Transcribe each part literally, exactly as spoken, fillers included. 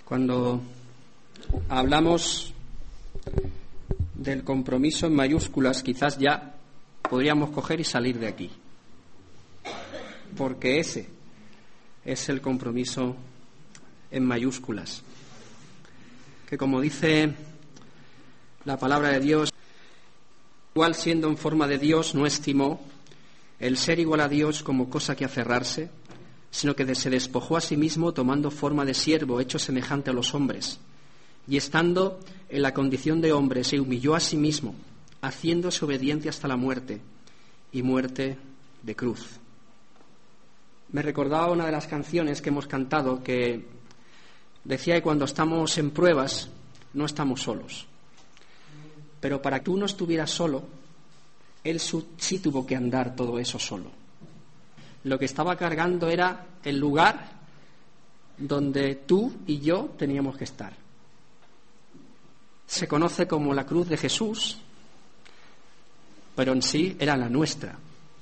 Cuando hablamos del compromiso en mayúsculas, quizás ya podríamos coger y salir de aquí, porque ese es el compromiso en mayúsculas, que como dice la palabra de Dios, igual siendo en forma de Dios no estimó el ser igual a Dios como cosa que aferrarse, sino que se despojó a sí mismo tomando forma de siervo, hecho semejante a los hombres, y estando en la condición de hombre se humilló a sí mismo, haciéndose obediente hasta la muerte, y muerte de cruz. Me recordaba una de las canciones que hemos cantado que decía que cuando estamos en pruebas no estamos solos, pero para que tú no estuvieras solo, él sí tuvo que andar todo eso solo. Lo que estaba cargando era el lugar donde tú y yo teníamos que estar. Se conoce como la cruz de Jesús, pero en sí era la nuestra,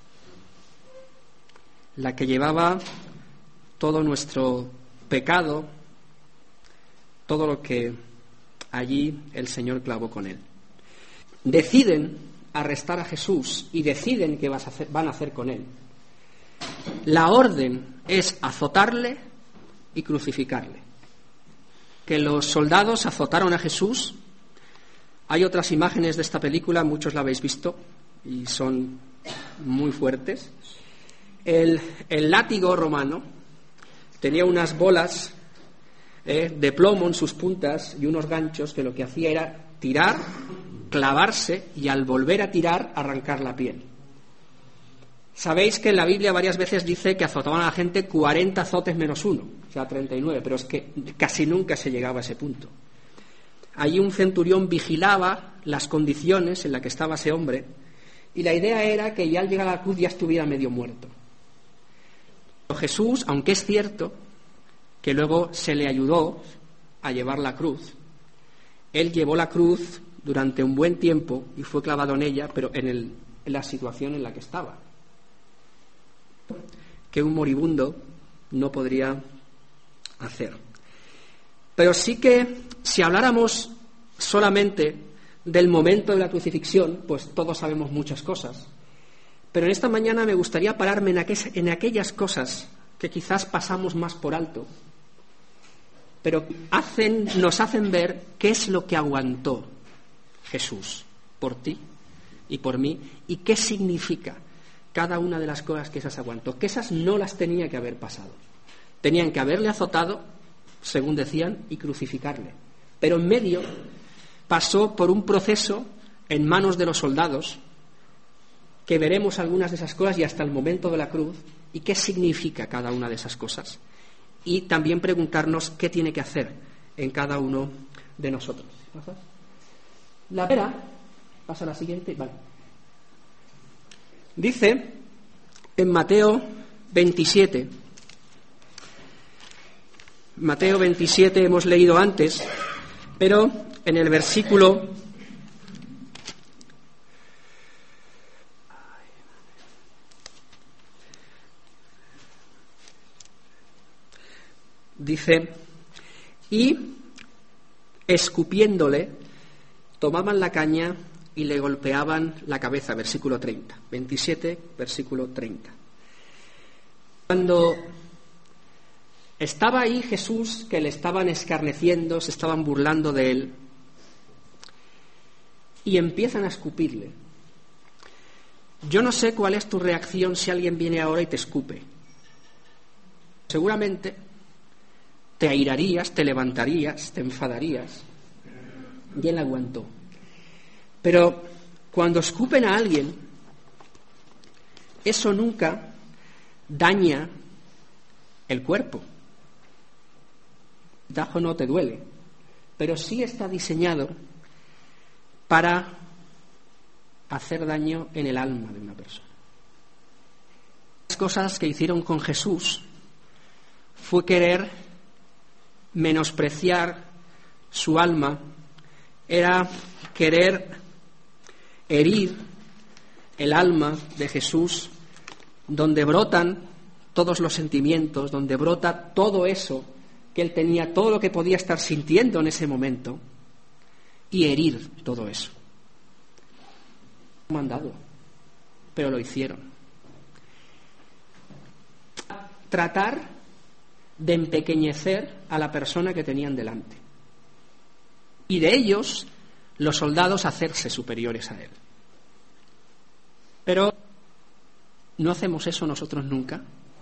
la que llevaba todo nuestro pecado, todo lo que allí el Señor clavó con él. Deciden arrestar a Jesús y deciden qué van a hacer con él. La orden es azotarle y crucificarle. Que los soldados azotaron a Jesús. Hay otras imágenes de esta película, muchos la habéis visto y son muy fuertes. El, el látigo romano tenía unas bolas eh, de plomo en sus puntas y unos ganchos que lo que hacía era tirar, clavarse y al volver a tirar arrancar la piel. Sabéis que en la Biblia varias veces dice que azotaban a la gente cuarenta azotes menos uno, o sea, treinta y nueve, pero es que casi nunca se llegaba a ese punto. Allí un centurión vigilaba las condiciones en las que estaba ese hombre y la idea era que ya al llegar a la cruz ya estuviera medio muerto. Pero Jesús, aunque es cierto que luego se le ayudó a llevar la cruz, él llevó la cruz durante un buen tiempo y fue clavado en ella, pero en, el, en la situación en la que estaba, que un moribundo no podría hacer. Pero sí que si habláramos solamente del momento de la crucifixión, pues todos sabemos muchas cosas. Pero en esta mañana me gustaría pararme en, aqu- en aquellas cosas que quizás pasamos más por alto, pero hacen, nos hacen ver qué es lo que aguantó Jesús por ti y por mí y qué significa cada una de las cosas que esas aguantó, que esas no las tenía que haber pasado. Tenían que haberle azotado, según decían, y crucificarle. Pero en medio pasó por un proceso en manos de los soldados, que veremos algunas de esas cosas y hasta el momento de la cruz, y qué significa cada una de esas cosas. Y también preguntarnos qué tiene que hacer en cada uno de nosotros. ¿Pasas? La pera, pasa a la siguiente, vale. Dice en Mateo veintisiete, Mateo veintisiete hemos leído antes, pero en el versículo dice, y escupiéndole, tomaban la caña y le golpeaban la cabeza, versículo treinta, veintisiete, versículo treinta. Cuando estaba ahí Jesús, que le estaban escarneciendo, se estaban burlando de él, y empiezan a escupirle. Yo no sé cuál es tu reacción si alguien viene ahora y te escupe. Seguramente te airarías, te levantarías, te enfadarías, y él aguantó. Pero cuando escupen a alguien, eso nunca daña el cuerpo. El tajo no te duele, pero sí está diseñado para hacer daño en el alma de una persona. Las cosas que hicieron con Jesús fue querer menospreciar su alma, era querer herir el alma de Jesús, donde brotan todos los sentimientos, donde brota todo eso que él tenía todo lo que podía estar sintiendo en ese momento y herir todo eso. Mandado, pero lo hicieron. Tratar de empequeñecer a la persona que tenían delante. Y de ellos, los soldados, hacerse superiores a él. Pero ¿no hacemos eso nosotros nunca?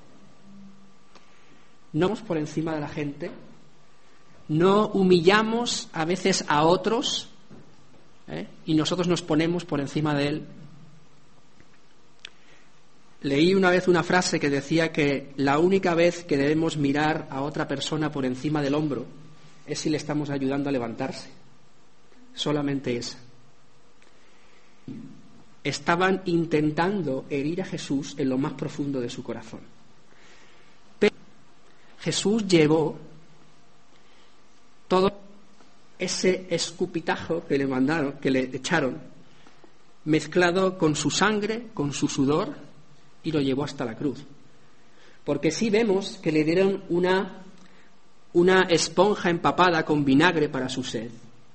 ¿No vamos por encima de la gente? ¿No humillamos a veces a otros? ¿Eh? Y nosotros nos ponemos por encima de él. Leí una vez una frase que decía que la única vez que debemos mirar a otra persona por encima del hombro es si le estamos ayudando a levantarse. Solamente esa. Estaban intentando herir a Jesús en lo más profundo de su corazón. Pero Jesús llevó todo ese escupitajo que le mandaron, que le echaron, mezclado con su sangre, con su sudor, y lo llevó hasta la cruz. Porque sí vemos que le dieron una, una esponja empapada con vinagre para su sed.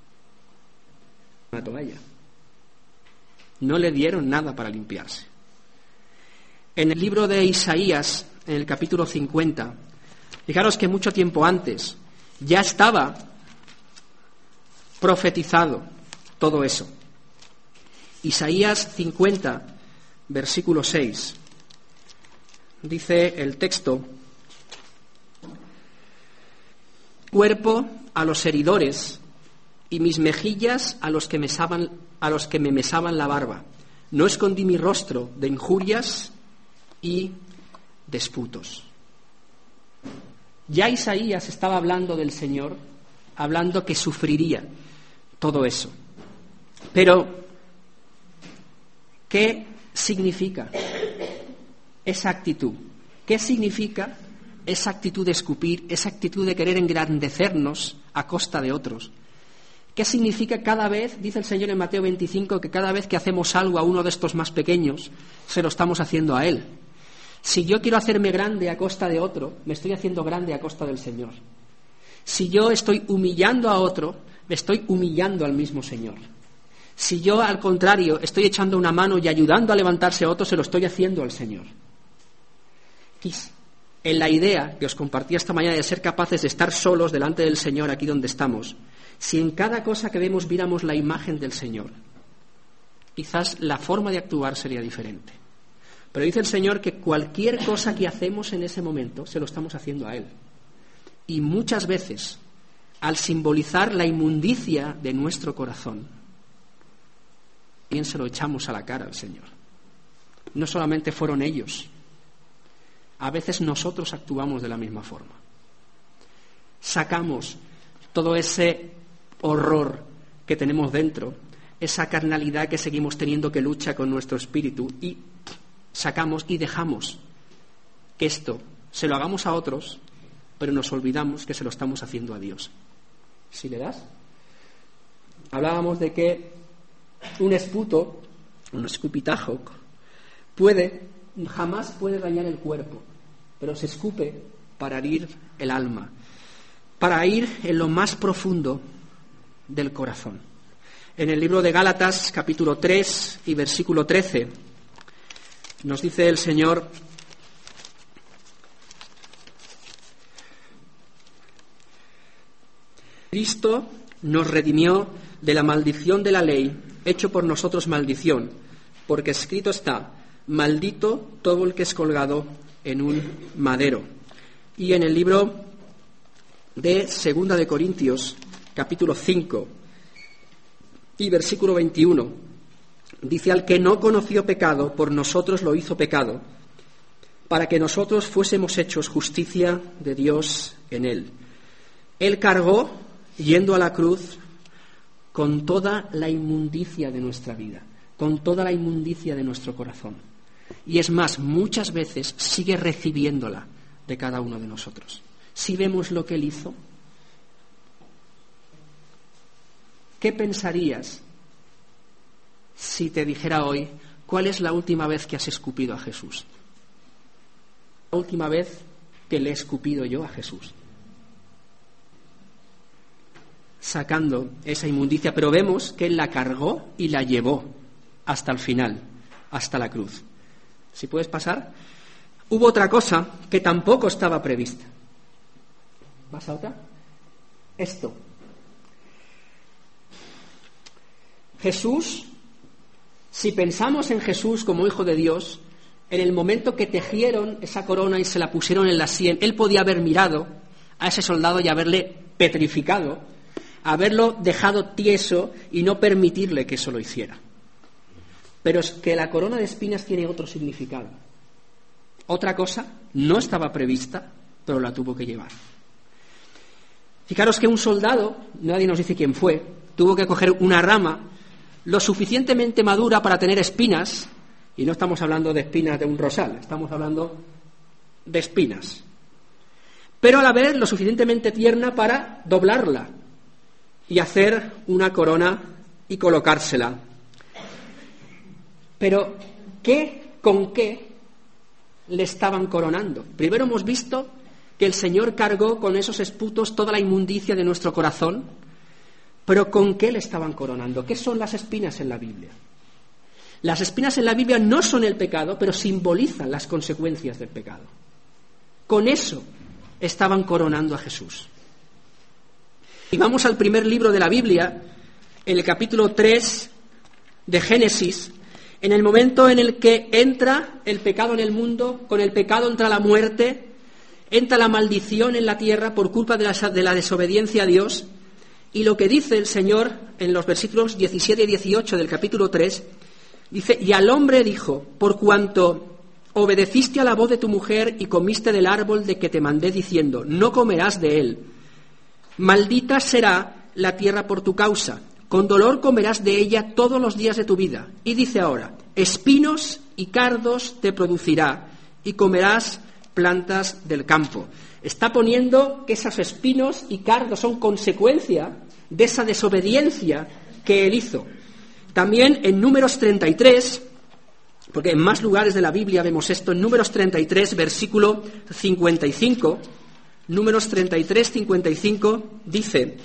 Una toalla. No le dieron nada para limpiarse. En el libro de Isaías, en el capítulo cincuenta, fijaros que mucho tiempo antes ya estaba profetizado todo eso. Isaías cincuenta, versículo seis. Dice el texto: cuerpo a los heridores y mis mejillas a los que mesaban, a los que me mesaban la barba. No escondí mi rostro de injurias y disputos. Ya Isaías estaba hablando del Señor, hablando que sufriría todo eso. Pero, ¿qué significa esa actitud? ¿Qué significa esa actitud de escupir, esa actitud de querer engrandecernos a costa de otros? ¿Qué significa cada vez, dice el Señor en Mateo veinticinco, que cada vez que hacemos algo a uno de estos más pequeños, se lo estamos haciendo a Él? Si yo quiero hacerme grande a costa de otro, me estoy haciendo grande a costa del Señor. Si yo estoy humillando a otro, me estoy humillando al mismo Señor. Si yo, al contrario, estoy echando una mano y ayudando a levantarse a otro, se lo estoy haciendo al Señor. En la idea que os compartí esta mañana de ser capaces de estar solos delante del Señor aquí donde estamos, si en cada cosa que vemos viéramos la imagen del Señor, quizás la forma de actuar sería diferente. Pero dice el Señor que cualquier cosa que hacemos en ese momento se lo estamos haciendo a Él. Y muchas veces, al simbolizar la inmundicia de nuestro corazón, bien se lo echamos a la cara al Señor. No solamente fueron ellos, a veces nosotros actuamos de la misma forma. Sacamos todo ese horror que tenemos dentro, esa carnalidad que seguimos teniendo que lucha con nuestro espíritu, y sacamos y dejamos que esto se lo hagamos a otros, pero nos olvidamos que se lo estamos haciendo a Dios. ¿Sí le das? Hablábamos de que un esputo, un escupitajo, puede, jamás puede dañar el cuerpo, pero se escupe para herir el alma, para ir en lo más profundo del corazón. En el libro de Gálatas, capítulo tres y versículo trece, nos dice el Señor: Cristo nos redimió de la maldición de la ley, hecho por nosotros maldición, porque escrito está: maldito todo el que es colgado en un madero. Y en el libro de Segunda de Corintios, capítulo cinco y versículo veintiuno, dice: al que no conoció pecado, por nosotros lo hizo pecado, para que nosotros fuésemos hechos justicia de Dios en él. Él cargó, yendo a la cruz, con toda la inmundicia de nuestra vida, con toda la inmundicia de nuestro corazón. Y es más, muchas veces sigue recibiéndola de cada uno de nosotros. Si vemos lo que Él hizo, ¿qué pensarías si te dijera hoy cuál es la última vez que has escupido a Jesús? La última vez que le he escupido yo a Jesús. sacando esa inmundicia, pero vemos que Él la cargó y la llevó hasta el final, hasta la cruz. Si puedes pasar. Hubo otra cosa que tampoco estaba prevista. ¿Vas a otra? Esto. Jesús, si pensamos en Jesús como Hijo de Dios, en el momento que tejieron esa corona y se la pusieron en la sien, Él podía haber mirado a ese soldado y haberle petrificado, haberlo dejado tieso y no permitirle que eso lo hiciera. Pero es que la corona de espinas tiene otro significado. Otra cosa no estaba prevista, pero la tuvo que llevar. Fijaros que un soldado, nadie nos dice quién fue, tuvo que coger una rama lo suficientemente madura para tener espinas, y no estamos hablando de espinas de un rosal, estamos hablando de espinas, pero a la vez lo suficientemente tierna para doblarla y hacer una corona y colocársela. Pero, ¿qué, con qué le estaban coronando? Primero hemos visto que el Señor cargó con esos esputos toda la inmundicia de nuestro corazón, pero ¿con qué le estaban coronando? ¿Qué son las espinas en la Biblia? Las espinas en la Biblia no son el pecado, pero simbolizan las consecuencias del pecado. Con eso estaban coronando a Jesús. Y vamos al primer libro de la Biblia, en el capítulo tres de Génesis, en el momento en el que entra el pecado en el mundo, con el pecado entra la muerte, entra la maldición en la tierra por culpa de la, de la desobediencia a Dios, y lo que dice el Señor en los versículos diecisiete y dieciocho del capítulo tres, dice: y al hombre dijo, por cuanto obedeciste a la voz de tu mujer y comiste del árbol de que te mandé diciendo, no comerás de él, maldita será la tierra por tu causa, con dolor comerás de ella todos los días de tu vida. Y dice ahora, espinos y cardos te producirá, y comerás plantas del campo. Está poniendo que esos espinos y cardos son consecuencia de esa desobediencia que él hizo. También en Números treinta y tres, porque en más lugares de la Biblia vemos esto, en Números treinta y tres, versículo cincuenta y cinco, Números treinta y tres, cincuenta y cinco, dice: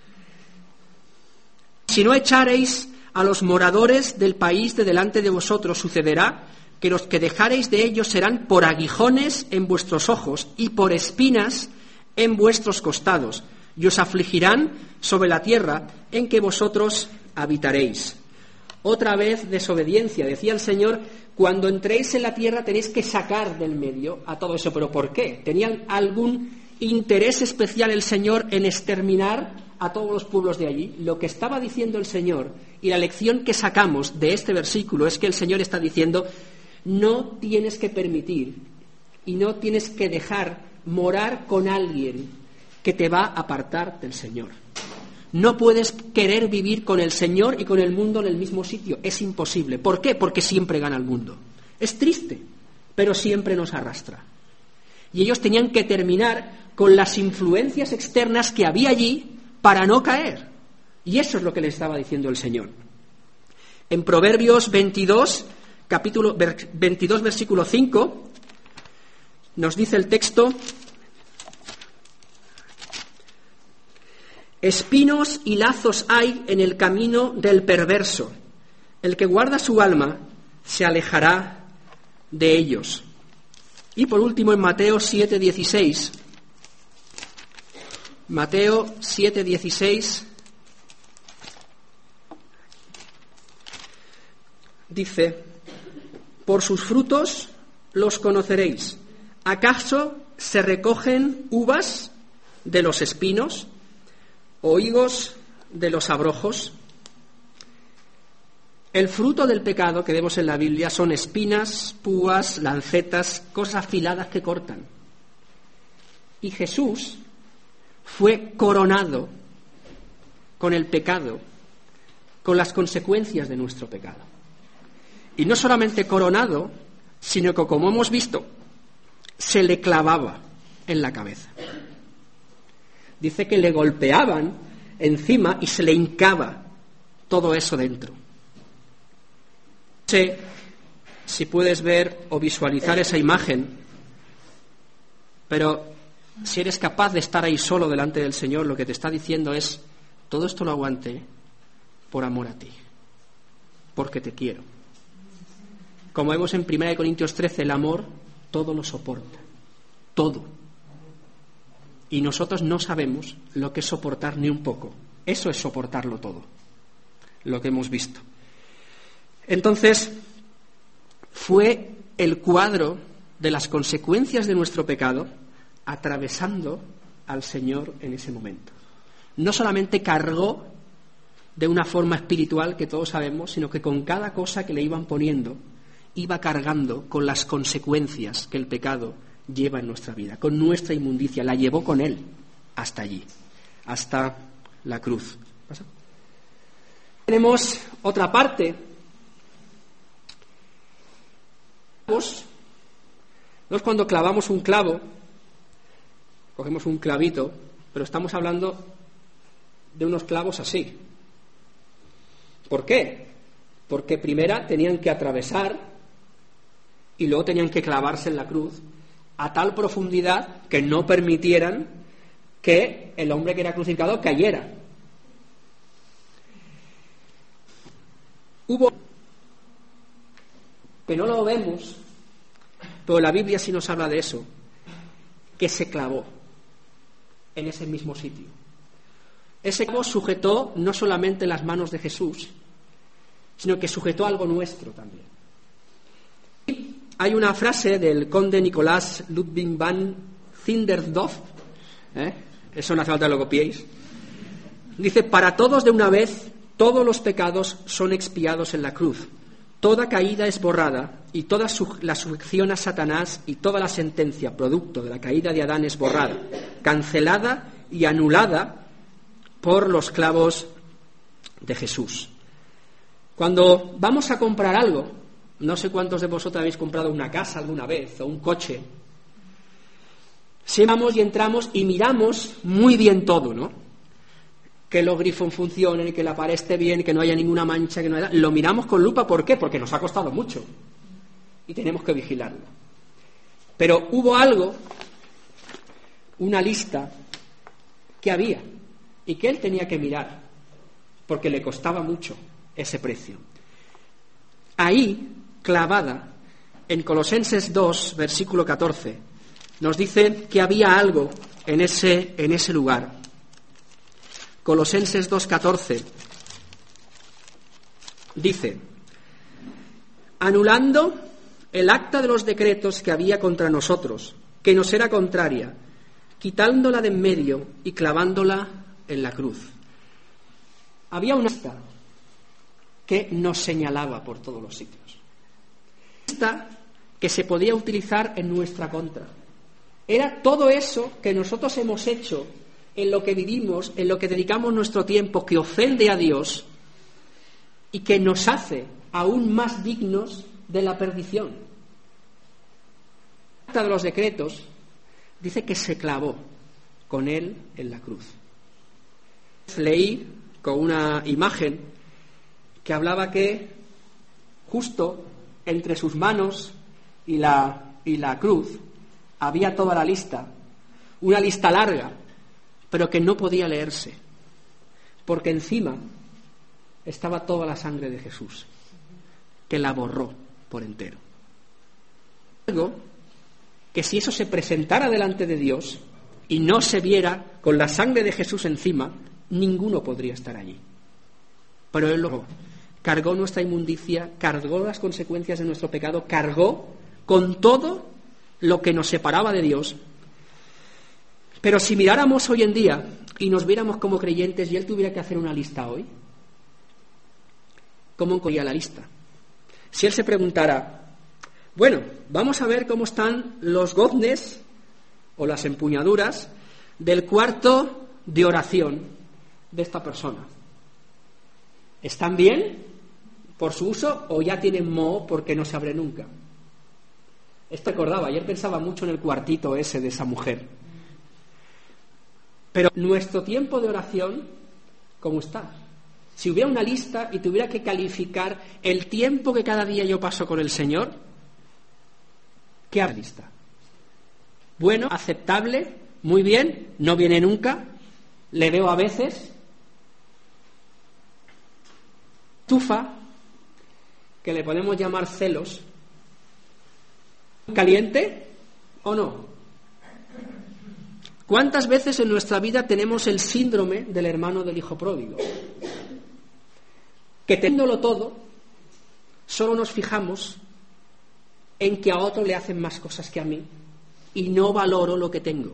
si no echareis a los moradores del país de delante de vosotros, sucederá que los que dejareis de ellos serán por aguijones en vuestros ojos y por espinas en vuestros costados, y os afligirán sobre la tierra en que vosotros habitaréis. Otra vez desobediencia. Decía el Señor, cuando entréis en la tierra tenéis que sacar del medio a todo eso. ¿Pero por qué? ¿Tenían algún interés especial el Señor en exterminar a todos los pueblos de allí? Lo que estaba diciendo el Señor, y la lección que sacamos de este versículo, es que el Señor está diciendo: no tienes que permitir y no tienes que dejar morar con alguien que te va a apartar del Señor. No puedes querer vivir con el Señor y con el mundo en el mismo sitio. Es imposible. ¿Por qué? Porque siempre gana el mundo. Es triste, pero siempre nos arrastra. Y ellos tenían que terminar con las influencias externas que había allí para no caer. Y eso es lo que le estaba diciendo el Señor. En Proverbios veintidós, capítulo veintidós, versículo cinco, nos dice el texto: espinos y lazos hay en el camino del perverso. El que guarda su alma se alejará de ellos. Y por último en Mateo siete dieciséis. Mateo siete dieciséis dice: por sus frutos los conoceréis. ¿Acaso se recogen uvas de los espinos o higos de los abrojos? El fruto del pecado que vemos en la Biblia son espinas, púas, lancetas, cosas afiladas que cortan. Y Jesús fue coronado con el pecado, con las consecuencias de nuestro pecado. Y no solamente coronado, sino que, como hemos visto, se le clavaba en la cabeza. Dice que le golpeaban encima y se le hincaba todo eso dentro. No sé si puedes ver o visualizar esa imagen, pero si eres capaz de estar ahí solo delante del Señor, lo que te está diciendo es: todo esto lo aguanté por amor a ti, porque te quiero. Como vemos en primera de Corintios trece, el amor todo lo soporta, todo. Y nosotros no sabemos lo que es soportar ni un poco. Eso es soportarlo todo, lo que hemos visto. Entonces, fue el cuadro de las consecuencias de nuestro pecado atravesando al Señor en ese momento. No solamente cargó de una forma espiritual que todos sabemos, sino que con cada cosa que le iban poniendo, iba cargando con las consecuencias que el pecado lleva en nuestra vida, con nuestra inmundicia, la llevó con él hasta allí, hasta la cruz. ¿Pasa? Tenemos otra parte. No es cuando clavamos un clavo, cogemos un clavito, pero estamos hablando de unos clavos así. ¿Por qué? Porque primero tenían que atravesar y luego tenían que clavarse en la cruz a tal profundidad que no permitieran que el hombre que era crucificado cayera. Hubo, que no lo vemos, pero la Biblia sí nos habla de eso, que se clavó en ese mismo sitio. Ese clavo sujetó no solamente las manos de Jesús, sino que sujetó algo nuestro también. Hay una frase del conde Nicolás Ludwig van Zinderdorf, ¿eh? Eso no hace falta que lo copiéis. Dice: para todos de una vez, todos los pecados son expiados en la cruz. Toda caída es borrada y toda su- la sujeción a Satanás y toda la sentencia producto de la caída de Adán es borrada, cancelada y anulada por los clavos de Jesús. Cuando vamos a comprar algo, no sé cuántos de vosotros habéis comprado una casa alguna vez o un coche, si vamos y entramos y miramos muy bien todo, ¿no? Que los grifos funcionen, que la pared esté bien, que no haya ninguna mancha, que no haya... Lo miramos con lupa, ¿por qué? Porque nos ha costado mucho y tenemos que vigilarlo. Pero hubo algo, una lista que había y que él tenía que mirar porque le costaba mucho ese precio. Ahí, clavada, en Colosenses dos, versículo catorce, nos dice que había algo en ese, en ese lugar. Colosenses dos, catorce dice: anulando el acta de los decretos que había contra nosotros, que nos era contraria, quitándola de en medio y clavándola en la cruz. Había una acta que nos señalaba por todos los sitios. Esta que se podía utilizar en nuestra contra. Era todo eso que nosotros hemos hecho, en lo que vivimos, en lo que dedicamos nuestro tiempo, que ofende a Dios y que nos hace aún más dignos de la perdición. El acta de los decretos dice que se clavó con él en la cruz. Leí con una imagen que hablaba que justo entre sus manos y la, y la cruz había toda la lista, una lista larga, pero que no podía leerse, porque encima estaba toda la sangre de Jesús, que la borró por entero. Algo que si eso se presentara delante de Dios y no se viera con la sangre de Jesús encima, ninguno podría estar allí. Pero Él lo cargó nuestra inmundicia, cargó las consecuencias de nuestro pecado, cargó con todo lo que nos separaba de Dios. Pero si miráramos hoy en día y nos viéramos como creyentes y Él tuviera que hacer una lista hoy, ¿cómo encontraría la lista? Si Él se preguntara, bueno, vamos a ver cómo están los goznes o las empuñaduras del cuarto de oración de esta persona. ¿Están bien por su uso o ya tienen moho porque no se abre nunca? Esto recordaba, ayer pensaba mucho en el cuartito ese de esa mujer. Pero nuestro tiempo de oración, ¿cómo está? Si hubiera una lista y tuviera que calificar el tiempo que cada día yo paso con el Señor, ¿qué haría lista? Bueno, aceptable, muy bien, no viene nunca, le veo a veces, estufa, que le podemos llamar celos, ¿caliente o no? ¿Cuántas veces en nuestra vida tenemos el síndrome del hermano del hijo pródigo? Que teniéndolo todo, solo nos fijamos en que a otro le hacen más cosas que a mí y no valoro lo que tengo.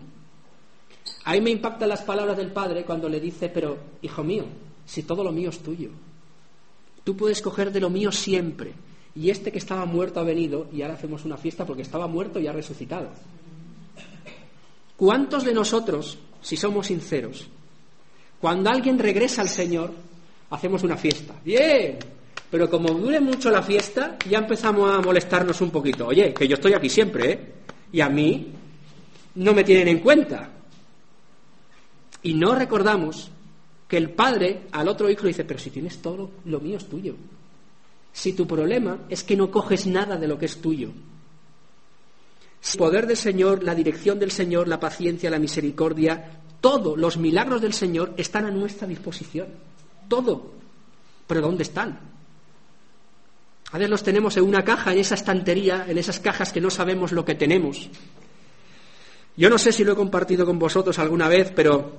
A mí me impactan las palabras del padre cuando le dice, pero hijo mío, si todo lo mío es tuyo, tú puedes coger de lo mío siempre, y este que estaba muerto ha venido y ahora hacemos una fiesta porque estaba muerto y ha resucitado. ¿Cuántos de nosotros, si somos sinceros, cuando alguien regresa al Señor, hacemos una fiesta? ¡Bien! Pero como dure mucho la fiesta, ya empezamos a molestarnos un poquito. Oye, que yo estoy aquí siempre, ¿eh? Y a mí no me tienen en cuenta. Y no recordamos que el padre al otro hijo le dice, pero si tienes todo, lo mío es tuyo. Si tu problema es que no coges nada de lo que es tuyo. El poder del Señor, la dirección del Señor, la paciencia, la misericordia, todos los milagros del Señor están a nuestra disposición. Todo. ¿Pero dónde están? A veces los tenemos en una caja, en esa estantería, en esas cajas que no sabemos lo que tenemos. Yo no sé si lo he compartido con vosotros alguna vez, pero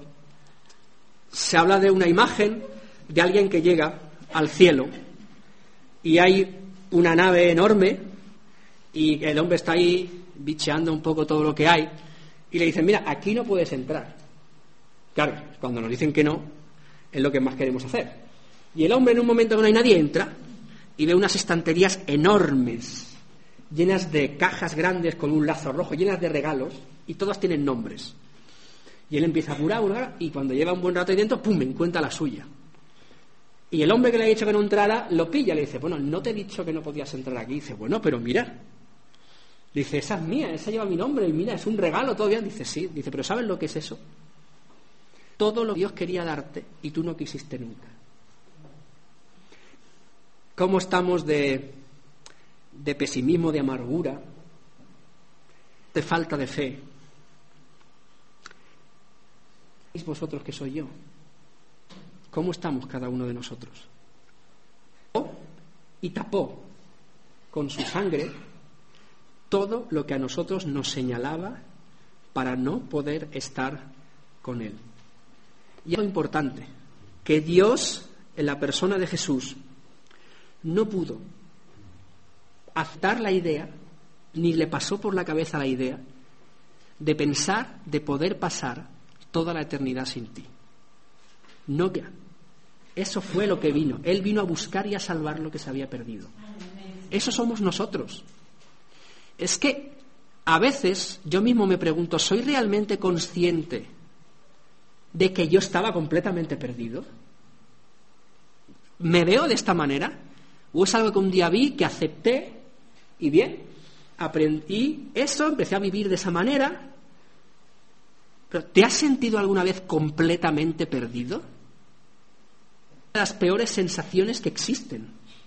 se habla de una imagen de alguien que llega al cielo y hay una nave enorme y el hombre está ahí bicheando un poco todo lo que hay y le dicen, mira, aquí no puedes entrar. Claro, cuando nos dicen que no, es lo que más queremos hacer. Y el hombre en un momento que no hay nadie entra y ve unas estanterías enormes, llenas de cajas grandes con un lazo rojo, llenas de regalos, y todas tienen nombres. Y él empieza a apurar, apurar, y cuando lleva un buen rato ahí dentro, ¡pum!, encuentra la suya. Y el hombre que le ha dicho que no entrara, lo pilla, le dice, bueno, no te he dicho que no podías entrar aquí. Dice, bueno, pero mira. Dice, esa es mía, esa lleva mi nombre, y mira, es un regalo todavía. Dice, sí. Dice, pero ¿sabes lo que es eso? Todo lo que Dios quería darte, y tú no quisiste nunca. ¿Cómo estamos de, de pesimismo, de amargura, de falta de fe? ¿Veis vosotros que soy yo? ¿Cómo estamos cada uno de nosotros? Y tapó con su sangre todo lo que a nosotros nos señalaba para no poder estar con Él. Y algo importante, que Dios, en la persona de Jesús, no pudo aceptar la idea, ni le pasó por la cabeza la idea, de pensar, de poder pasar toda la eternidad sin ti. No, eso fue lo que vino. Él vino a buscar y a salvar lo que se había perdido. Eso somos nosotros. Es que a veces yo mismo me pregunto, ¿soy realmente consciente de que yo estaba completamente perdido? ¿Me veo de esta manera? ¿O es algo que un día vi, que acepté y bien, aprendí eso, empecé a vivir de esa manera? ¿Pero te has sentido alguna vez completamente perdido? Una de las peores sensaciones que existen.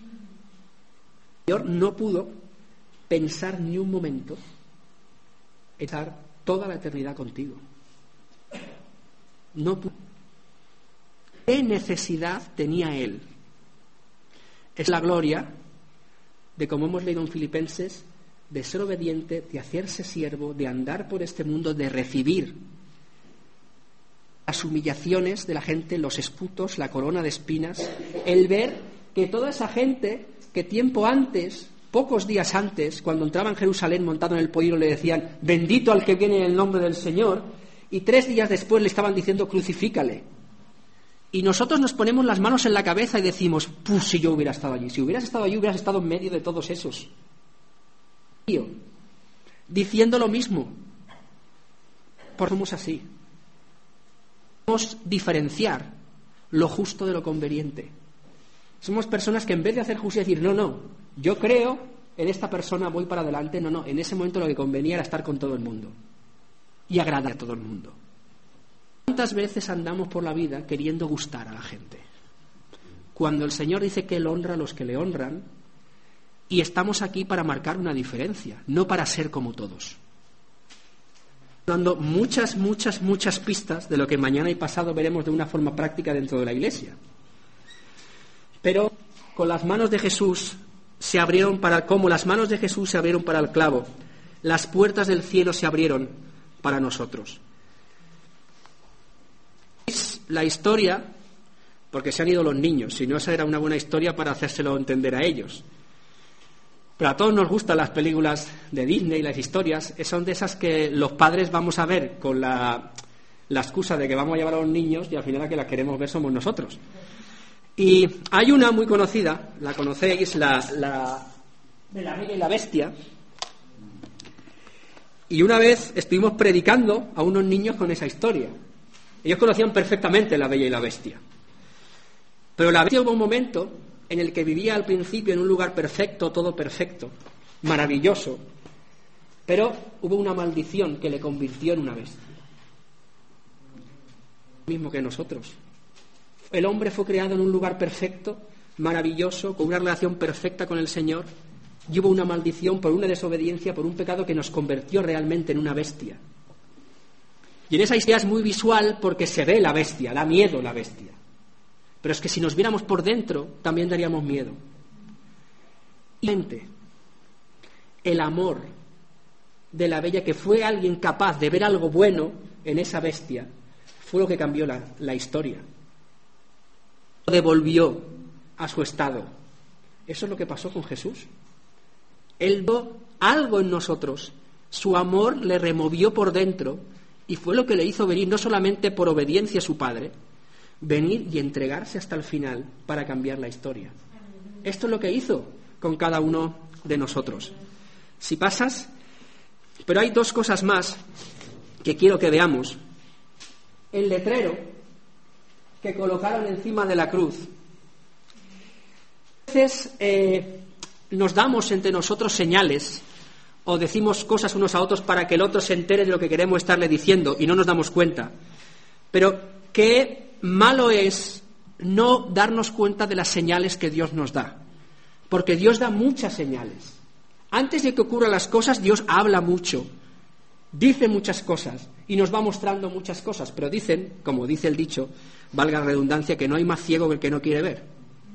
El Señor no pudo pensar ni un momento en estar toda la eternidad contigo. No pudo. ¿Qué necesidad tenía Él? Es la gloria de, como hemos leído en Filipenses, de ser obediente, de hacerse siervo, de andar por este mundo, de recibir las humillaciones de la gente, los esputos, la corona de espinas, el ver que toda esa gente que tiempo antes, pocos días antes, cuando entraba en Jerusalén montado en el pollino, le decían, bendito al que viene en el nombre del Señor, y tres días después le estaban diciendo, crucifícale. Y nosotros nos ponemos las manos en la cabeza y decimos, pues si yo hubiera estado allí, si hubieras estado allí, hubieras estado en medio de todos esos. Diciendo lo mismo. Porque somos así. Podemos diferenciar lo justo de lo conveniente. Somos personas que en vez de hacer justicia decir, no, no, yo creo en esta persona, voy para adelante, no, no, en ese momento lo que convenía era estar con todo el mundo y agradar a todo el mundo. ¿Cuántas veces andamos por la vida queriendo gustar a la gente? Cuando el Señor dice que Él honra a los que le honran, y estamos aquí para marcar una diferencia, no para ser como todos. Dando muchas, muchas, muchas pistas de lo que mañana y pasado veremos de una forma práctica dentro de la Iglesia. Pero con las manos de Jesús se abrieron para, como las manos de Jesús se abrieron para el clavo, las puertas del cielo se abrieron para nosotros. La historia, porque se han ido los niños, si no esa era una buena historia para hacérselo entender a ellos. Pero a todos nos gustan las películas de Disney, las historias, son de esas que los padres vamos a ver con la, la excusa de que vamos a llevar a los niños y al final la que las queremos ver somos nosotros. Y hay una muy conocida, la conocéis, la, la de la Bella y la Bestia. Y una vez estuvimos predicando a unos niños con esa historia. Ellos conocían perfectamente la Bella y la Bestia. Pero la Bestia hubo un momento en el que vivía al principio en un lugar perfecto, todo perfecto, maravilloso, pero hubo una maldición que le convirtió en una bestia. Lo mismo que nosotros. El hombre fue creado en un lugar perfecto, maravilloso, con una relación perfecta con el Señor, y hubo una maldición por una desobediencia, por un pecado que nos convirtió realmente en una bestia. Y en esa historia es muy visual porque se ve la bestia, da miedo la bestia. Pero es que si nos viéramos por dentro, también daríamos miedo. Y el amor de la bella, que fue alguien capaz de ver algo bueno en esa bestia, fue lo que cambió la, la historia. Lo devolvió a su estado. Eso es lo que pasó con Jesús. Él dio algo en nosotros, su amor le removió por dentro y fue lo que le hizo venir, no solamente por obediencia a su Padre, venir y entregarse hasta el final para cambiar la historia. Esto es lo que hizo con cada uno de nosotros. Si pasas, pero hay dos cosas más que quiero que veamos. El letrero que colocaron encima de la cruz. A veces eh, nos damos entre nosotros señales o decimos cosas unos a otros para que el otro se entere de lo que queremos estarle diciendo y no nos damos cuenta. Pero qué malo es no darnos cuenta de las señales que Dios nos da, porque Dios da muchas señales. Antes de que ocurran las cosas, Dios habla mucho, dice muchas cosas y nos va mostrando muchas cosas, pero dicen, como dice el dicho, valga la redundancia, que no hay más ciego que el que no quiere ver.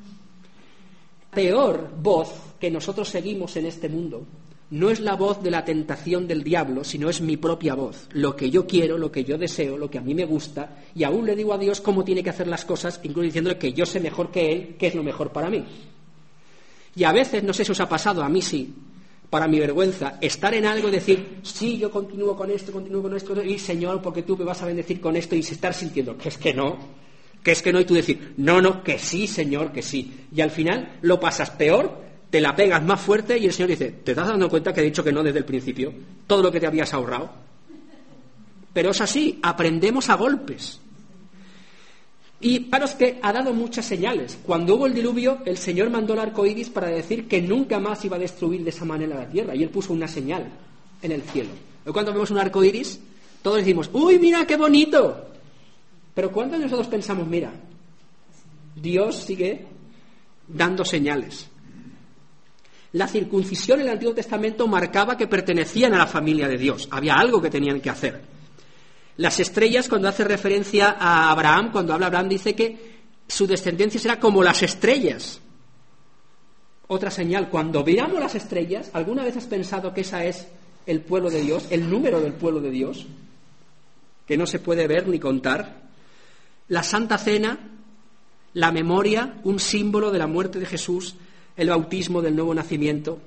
La peor voz que nosotros seguimos en este mundo no es la voz de la tentación del diablo, sino es mi propia voz, lo que yo quiero, lo que yo deseo, lo que a mí me gusta, y aún le digo a Dios cómo tiene que hacer las cosas, incluso diciéndole que yo sé mejor que Él, qué es lo mejor para mí. Y a veces, no sé si os ha pasado, a mí sí, para mi vergüenza, estar en algo y decir, sí, yo continúo con esto, continúo con esto, y Señor, porque tú me vas a bendecir con esto, y estar sintiendo que es que no, que es que no, y tú decir, no, no, que sí, Señor, que sí. Y al final lo pasas peor, te la pegas más fuerte y el Señor dice, ¿te estás dando cuenta que he dicho que no desde el principio? Todo lo que te habías ahorrado. Pero es así, aprendemos a golpes. Y claro, es que ha dado muchas señales. Cuando hubo el diluvio, el Señor mandó el arco iris para decir que nunca más iba a destruir de esa manera la tierra. Y Él puso una señal en el cielo. Y cuando vemos un arco iris, todos decimos, ¡uy, mira qué bonito! Pero ¿cuántos de nosotros pensamos, mira, Dios sigue dando señales? La circuncisión en el Antiguo Testamento marcaba que pertenecían a la familia de Dios. Había algo que tenían que hacer. Las estrellas, cuando hace referencia a Abraham, cuando habla Abraham, dice que su descendencia será como las estrellas. Otra señal, cuando veamos las estrellas, ¿alguna vez has pensado que esa es el pueblo de Dios, el número del pueblo de Dios? Que no se puede ver ni contar. La Santa Cena, la memoria, un símbolo de la muerte de Jesús, el bautismo del nuevo nacimiento.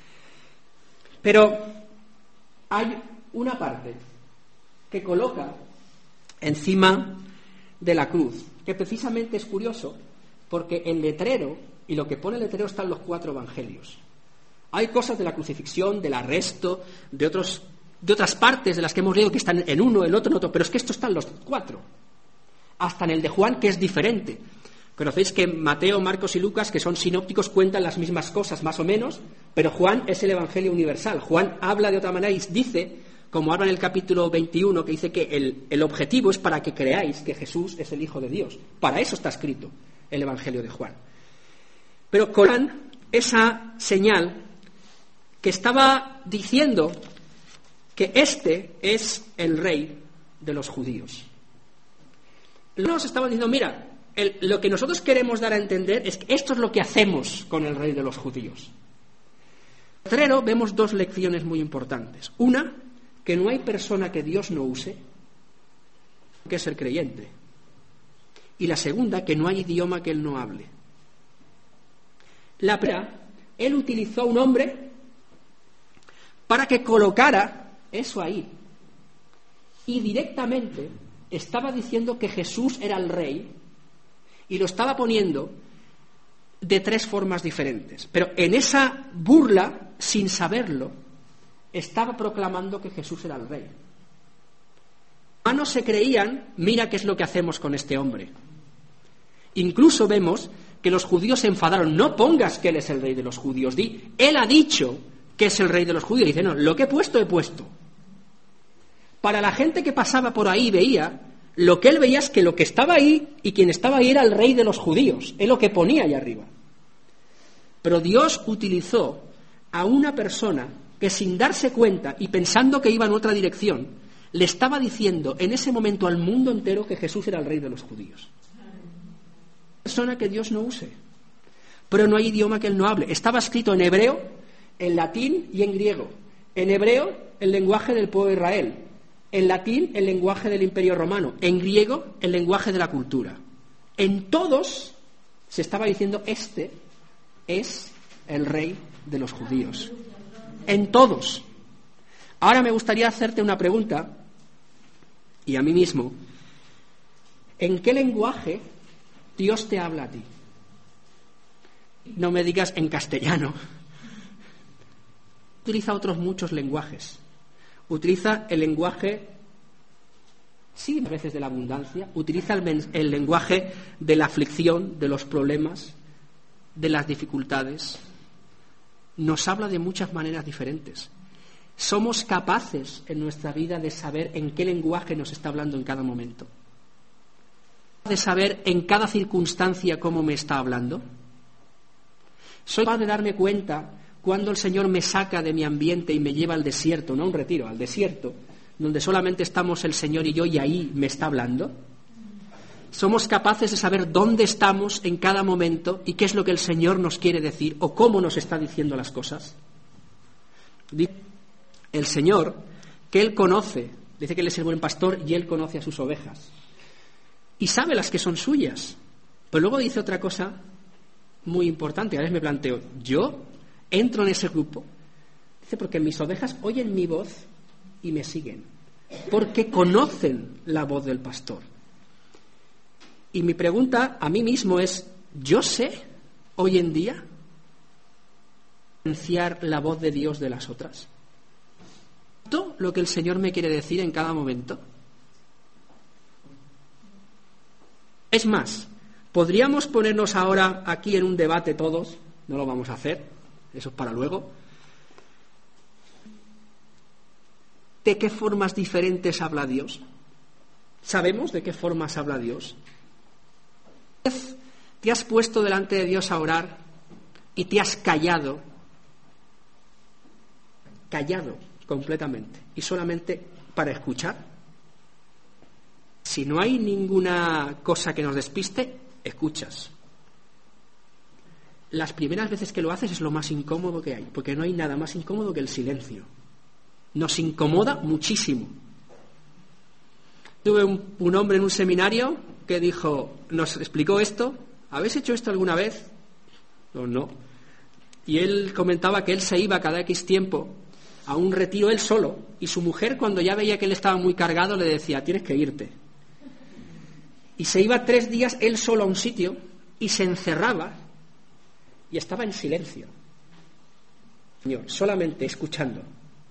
Pero hay una parte que coloca encima de la cruz, que precisamente es curioso, porque el letrero, y lo que pone el letrero están los cuatro evangelios. Hay cosas de la crucifixión, del arresto, de otros, de otras partes de las que hemos leído que están en uno, en otro, en otro, pero es que esto están los cuatro. Hasta en el de Juan, que es diferente. Conocéis que Mateo, Marcos y Lucas, que son sinópticos, cuentan las mismas cosas, más o menos, pero Juan es el evangelio universal. Juan habla de otra manera y dice, como habla en el capítulo veintiuno, que dice que el, el objetivo es para que creáis que Jesús es el Hijo de Dios. Para eso está escrito el evangelio de Juan. Pero con esa señal que estaba diciendo que este es el rey de los judíos. Los estaban diciendo, mira, el, lo que nosotros queremos dar a entender es que esto es lo que hacemos con el rey de los judíos. En el letrero vemos dos lecciones muy importantes. Una, que no hay persona que Dios no use, que es el creyente. Y la segunda, que no hay idioma que Él no hable. La primera, Él utilizó a un hombre para que colocara eso ahí. Y directamente estaba diciendo que Jesús era el rey y lo estaba poniendo de tres formas diferentes. Pero en esa burla, sin saberlo, estaba proclamando que Jesús era el rey. Los hermanos se creían, mira qué es lo que hacemos con este hombre. Incluso vemos que los judíos se enfadaron. No pongas que Él es el rey de los judíos, di, Él ha dicho que es el rey de los judíos. Y dice, no, lo que he puesto, he puesto. Para la gente que pasaba por ahí veía, lo que él veía es que lo que estaba ahí y quien estaba ahí era el rey de los judíos, es lo que ponía ahí arriba. Pero Dios utilizó a una persona que sin darse cuenta y pensando que iba en otra dirección, le estaba diciendo en ese momento al mundo entero que Jesús era el rey de los judíos. Una persona que Dios no use, pero no hay idioma que Él no hable. Estaba escrito en hebreo, en latín y en griego. En hebreo, el lenguaje del pueblo de Israel. En latín, el lenguaje del Imperio Romano. En griego, el lenguaje de la cultura. En todos se estaba diciendo, este es el rey de los judíos. En todos. Ahora me gustaría hacerte una pregunta, y a mí mismo. ¿En qué lenguaje Dios te habla a ti? No me digas en castellano. Utiliza otros muchos lenguajes. Utiliza el lenguaje, sí, a veces de la abundancia, utiliza el, el lenguaje de la aflicción, de los problemas, de las dificultades. Nos habla de muchas maneras diferentes. Somos capaces en nuestra vida de saber en qué lenguaje nos está hablando en cada momento. De saber en cada circunstancia cómo me está hablando. Soy capaz de darme cuenta cuando el Señor me saca de mi ambiente y me lleva al desierto, no a un retiro, al desierto, donde solamente estamos el Señor y yo y ahí me está hablando. Somos capaces de saber dónde estamos en cada momento y qué es lo que el Señor nos quiere decir o cómo nos está diciendo las cosas. Dice el Señor que Él conoce, dice que Él es el buen pastor y Él conoce a sus ovejas y sabe las que son suyas. Pero luego dice otra cosa muy importante, a veces me planteo, ¿yo entro en ese grupo? Dice, porque mis ovejas oyen mi voz y me siguen, porque conocen la voz del pastor. Y mi pregunta a mí mismo es, ¿yo sé hoy en día diferenciar la voz de Dios de las otras? ¿Todo lo que el Señor me quiere decir en cada momento? Es más, podríamos ponernos ahora aquí en un debate todos, no lo vamos a hacer, eso es para luego. ¿De qué formas diferentes habla Dios? ¿Sabemos de qué formas habla Dios? ¿Te has puesto delante de Dios a orar y te has callado? Callado completamente y solamente para escuchar. Si no hay ninguna cosa que nos despiste, escuchas. Las primeras veces que lo haces es lo más incómodo que hay, porque no hay nada más incómodo que el silencio. Nos incomoda muchísimo. Tuve un, un hombre en un seminario que dijo, nos explicó esto, ¿habéis hecho esto alguna vez? No, no. Y él comentaba que él se iba cada X tiempo a un retiro él solo, y su mujer, cuando ya veía que él estaba muy cargado, le decía, tienes que irte. Y se iba tres días él solo a un sitio y se encerraba y estaba en silencio. Señor, solamente escuchando.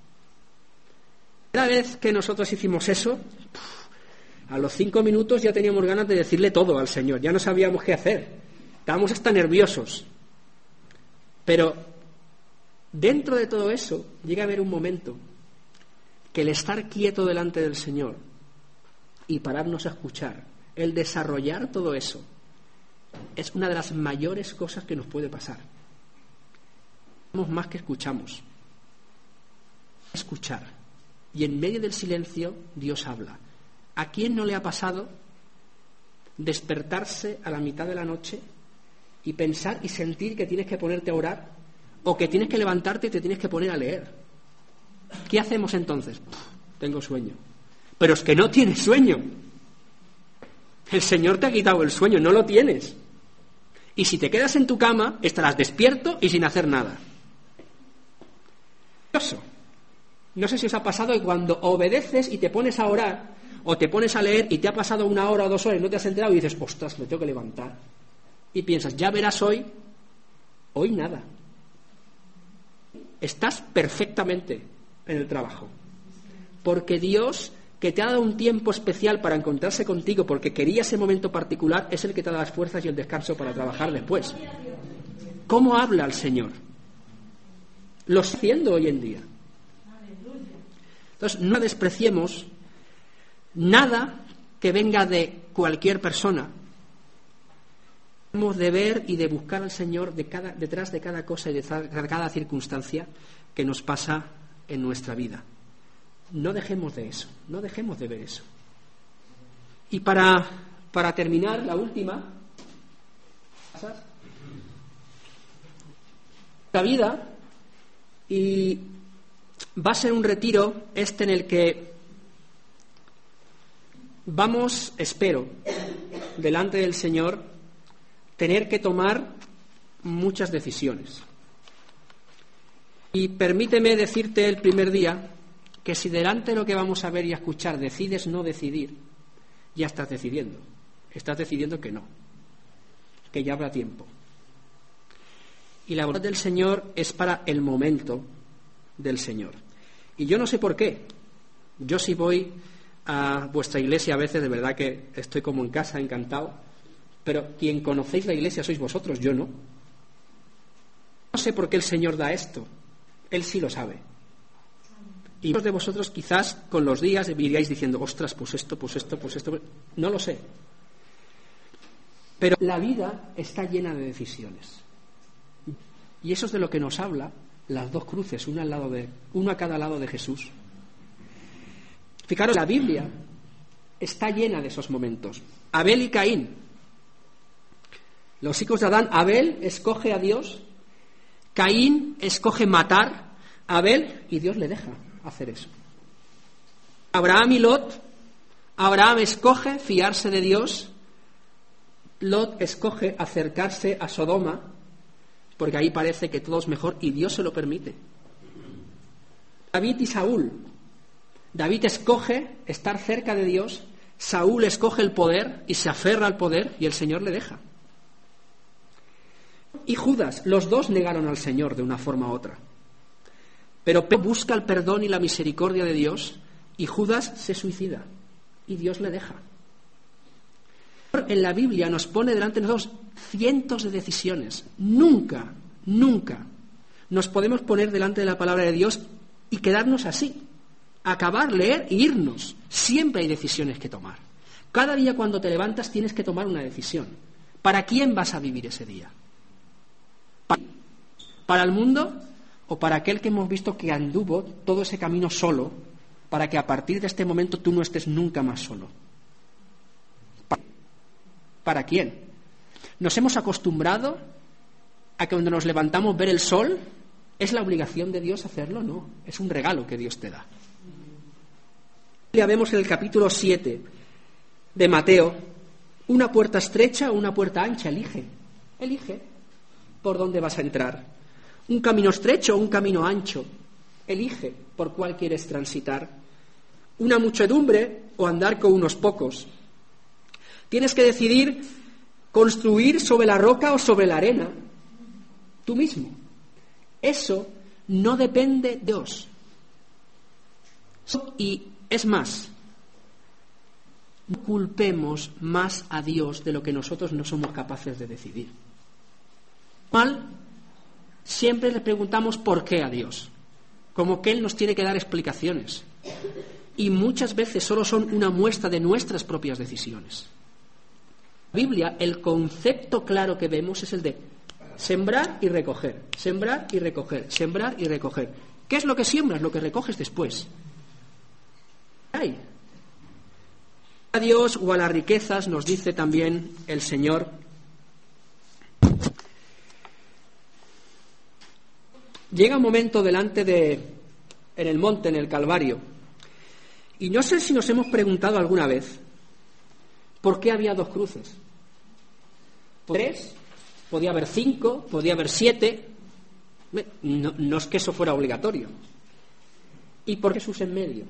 Cada vez que nosotros hicimos eso, a los cinco minutos ya teníamos ganas de decirle todo al Señor, ya no sabíamos qué hacer, estábamos hasta nerviosos. Pero dentro de todo eso llega a haber un momento que el estar quieto delante del Señor y pararnos a escuchar, el desarrollar todo eso, es una de las mayores cosas que nos puede pasar. Somos más que escuchamos. Escuchar. Y en medio del silencio Dios habla. ¿A quién no le ha pasado despertarse a la mitad de la noche y pensar y sentir que tienes que ponerte a orar o que tienes que levantarte y te tienes que poner a leer. ¿Qué hacemos entonces? Puf, tengo sueño. Pero es que no tienes sueño. El Señor te ha quitado el sueño, no lo tienes. Y si te quedas en tu cama, estarás despierto y sin hacer nada. No sé si os ha pasado que cuando obedeces y te pones a orar o te pones a leer y te ha pasado una hora o dos horas y no te has enterado y dices, ostras, me tengo que levantar. Y piensas, ya verás hoy, hoy nada. Estás perfectamente en el trabajo. Porque Dios, que te ha dado un tiempo especial para encontrarse contigo porque quería ese momento particular, es el que te da las fuerzas y el descanso para trabajar después. ¿Cómo habla el Señor? Lo está haciendo hoy en día. Entonces, no despreciemos nada que venga de cualquier persona. Debemos de ver y de buscar al Señor de cada, detrás de cada cosa y de cada circunstancia que nos pasa en nuestra vida. No dejemos de eso, no dejemos de ver eso. Y para, para terminar, la última, la vida, y va a ser un retiro este en el que vamos, espero, delante del Señor, tener que tomar muchas decisiones. Y permíteme decirte el primer día que si delante de lo que vamos a ver y a escuchar decides no decidir, ya estás decidiendo. Estás decidiendo que no, que ya habrá tiempo. Y la voluntad del Señor es para el momento del Señor. Y yo no sé por qué. Yo si voy a vuestra iglesia a veces, de verdad que estoy como en casa, encantado. Pero quien conocéis la iglesia sois vosotros, yo no. No sé por qué el Señor da esto. Él sí lo sabe. Y muchos de vosotros quizás con los días iríais diciendo, ostras, pues esto, pues esto, pues esto. No lo sé. Pero la vida está llena de decisiones. Y eso es de lo que nos habla las dos cruces, una al lado de, uno a cada lado de Jesús. Fijaros, la Biblia está llena de esos momentos. Abel y Caín. Los hijos de Adán, Abel escoge a Dios, Caín escoge matar a Abel y Dios le deja hacer eso. Abraham y Lot, Abraham escoge fiarse de Dios, Lot escoge acercarse a Sodoma, porque ahí parece que todo es mejor y Dios se lo permite. David y Saúl, David escoge estar cerca de Dios, Saúl escoge el poder y se aferra al poder y el Señor le deja. Y Judas, los dos negaron al Señor de una forma u otra. Pero Pedro busca el perdón y la misericordia de Dios y Judas se suicida y Dios le deja. En la Biblia nos pone delante de nosotros cientos de decisiones. Nunca, nunca nos podemos poner delante de la palabra de Dios y quedarnos así. Acabar, leer e irnos. Siempre hay decisiones que tomar. Cada día cuando te levantas tienes que tomar una decisión. ¿Para quién vas a vivir ese día? ¿Para el mundo o para aquel que hemos visto que anduvo todo ese camino solo, para que a partir de este momento tú no estés nunca más solo? ¿Para quién? ¿Nos hemos acostumbrado a que cuando nos levantamos ver el sol? ¿Es la obligación de Dios hacerlo? No, es un regalo que Dios te da. Ya vemos en el capítulo siete de Mateo, una puerta estrecha o una puerta ancha, elige, elige por dónde vas a entrar. Un camino estrecho o un camino ancho, elige por cuál quieres transitar. Una muchedumbre o andar con unos pocos. Tienes que decidir construir sobre la roca o sobre la arena, tú mismo. Eso no depende de Dios. Y es más, no culpemos más a Dios de lo que nosotros no somos capaces de decidir. Mal, siempre le preguntamos por qué a Dios, como que Él nos tiene que dar explicaciones. Y muchas veces solo son una muestra de nuestras propias decisiones. En la Biblia, el concepto claro que vemos es el de sembrar y recoger, sembrar y recoger, sembrar y recoger. ¿Qué es lo que siembras? Lo que recoges después. Hay. a Dios o a las riquezas, nos dice también el Señor. Llega un momento delante de, en el monte, en el Calvario, y no sé si nos hemos preguntado alguna vez por qué había dos cruces. Tres, podía haber cinco, podía haber siete. No, no es que eso fuera obligatorio. ¿Y por qué Jesús en medio?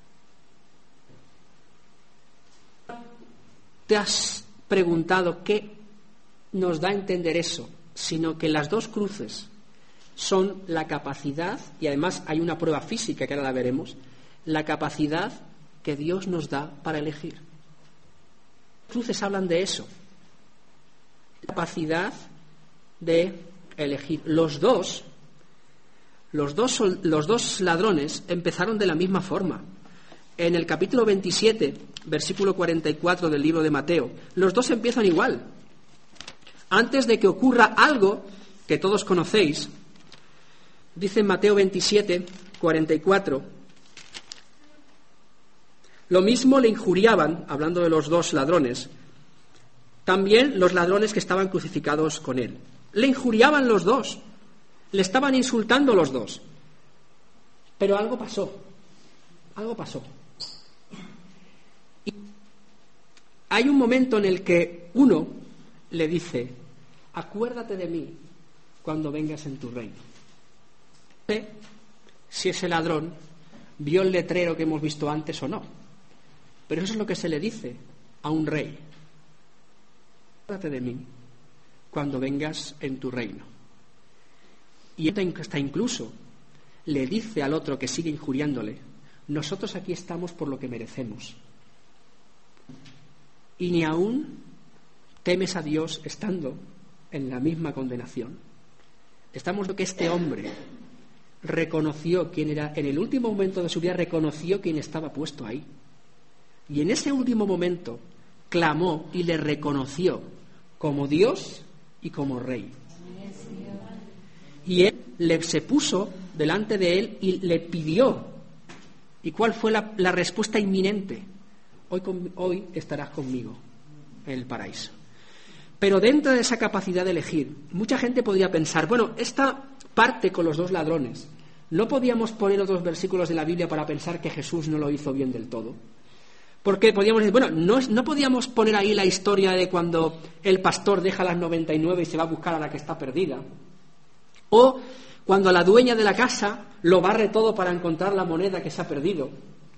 ¿Te has preguntado qué nos da a entender eso? Sino que las dos cruces son la capacidad, y además hay una prueba física que ahora la veremos, la capacidad que Dios nos da para elegir. Las cruces hablan de eso, la capacidad de elegir. Los dos, los dos, los dos ladrones empezaron de la misma forma. En el capítulo veintisiete, versículo cuarenta y cuatro del libro de Mateo, los dos empiezan igual. Antes de que ocurra algo que todos conocéis, dice en Mateo veintisiete, cuarenta y cuatro, lo mismo le injuriaban, hablando de los dos ladrones, también los ladrones que estaban crucificados con él. Le injuriaban los dos, le estaban insultando los dos. Pero algo pasó, algo pasó. Y hay un momento en el que uno le dice, acuérdate de mí cuando vengas en tu reino. No sé si ese ladrón vio el letrero que hemos visto antes o no, pero eso es lo que se le dice a un rey. Acuérdate de mí cuando vengas en tu reino. Y hasta incluso le dice al otro que sigue injuriándole, nosotros aquí estamos por lo que merecemos. Y ni aún temes a Dios estando en la misma condenación. Estamos lo que este hombre reconoció quién era, en el último momento de su vida reconoció quién estaba puesto ahí. Y en ese último momento clamó y le reconoció como Dios y como Rey. Y él le, se puso delante de él y le pidió. ¿Y cuál fue la, la respuesta inminente? Hoy, con, hoy estarás conmigo en el paraíso. Pero dentro de esa capacidad de elegir, mucha gente podría pensar, bueno, esta parte con los dos ladrones, ¿no podíamos poner otros versículos de la Biblia para pensar que Jesús no lo hizo bien del todo? Porque podíamos decir, bueno, no, no podíamos poner ahí la historia de cuando el pastor deja las noventa y nueve y se va a buscar a la que está perdida. O cuando la dueña de la casa lo barre todo para encontrar la moneda que se ha perdido.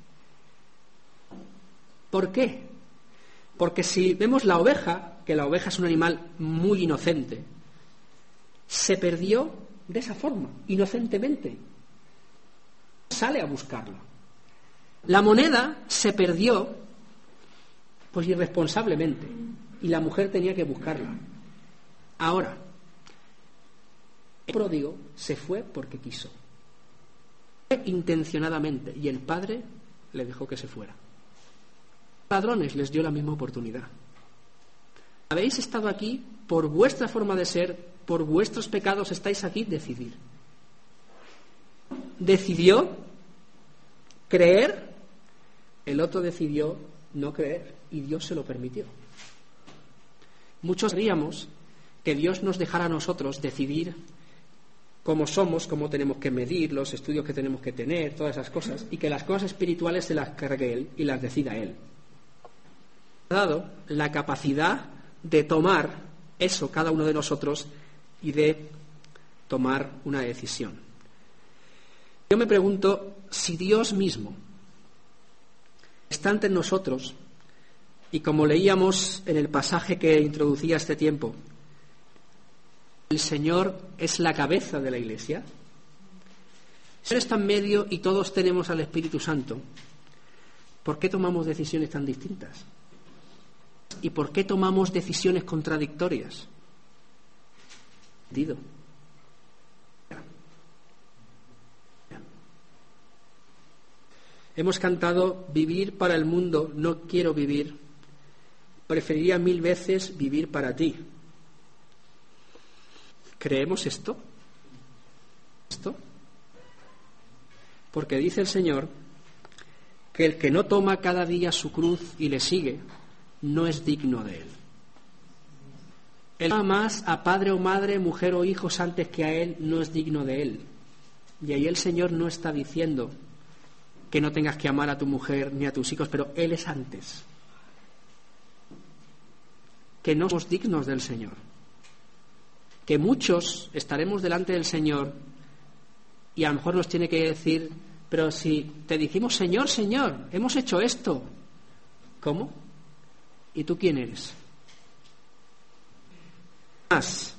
¿Por qué? Porque si vemos la oveja, que la oveja es un animal muy inocente, se perdió de esa forma, inocentemente. Sale a buscarla. La moneda se perdió, pues irresponsablemente, y la mujer tenía que buscarla. Ahora, el pródigo se fue porque quiso, intencionadamente, y el padre le dejó que se fuera. A los ladrones les dio la misma oportunidad. Habéis estado aquí por vuestra forma de ser, por vuestros pecados estáis aquí, decidir. Decidió creer, el otro decidió no creer y Dios se lo permitió. Muchos queríamos que Dios nos dejara a nosotros decidir cómo somos, cómo tenemos que medir, los estudios que tenemos que tener, todas esas cosas, y que las cosas espirituales se las cargue Él y las decida Él. Ha dado la capacidad de tomar eso cada uno de nosotros y de tomar una decisión. Yo me pregunto si Dios mismo está ante nosotros y, como leíamos en el pasaje que introducía este tiempo, el Señor es la cabeza de la Iglesia. Si Él está en medio y todos tenemos al Espíritu Santo, ¿por qué tomamos decisiones tan distintas? ¿Y por qué tomamos decisiones contradictorias? Dido. Hemos cantado vivir para el mundo, no quiero vivir. Preferiría mil veces vivir para ti. ¿Creemos esto? ¿Esto? Porque dice el Señor que el que no toma cada día su cruz y le sigue no es digno de él. El que ama más a padre o madre, mujer o hijos antes que a él no es digno de él. Y ahí el Señor no está diciendo que no tengas que amar a tu mujer ni a tus hijos, pero Él es antes. Que no somos dignos del Señor. Que muchos estaremos delante del Señor y a lo mejor nos tiene que decir, pero si te dijimos, Señor, Señor, hemos hecho esto. ¿Cómo? ¿Y tú quién eres? Más.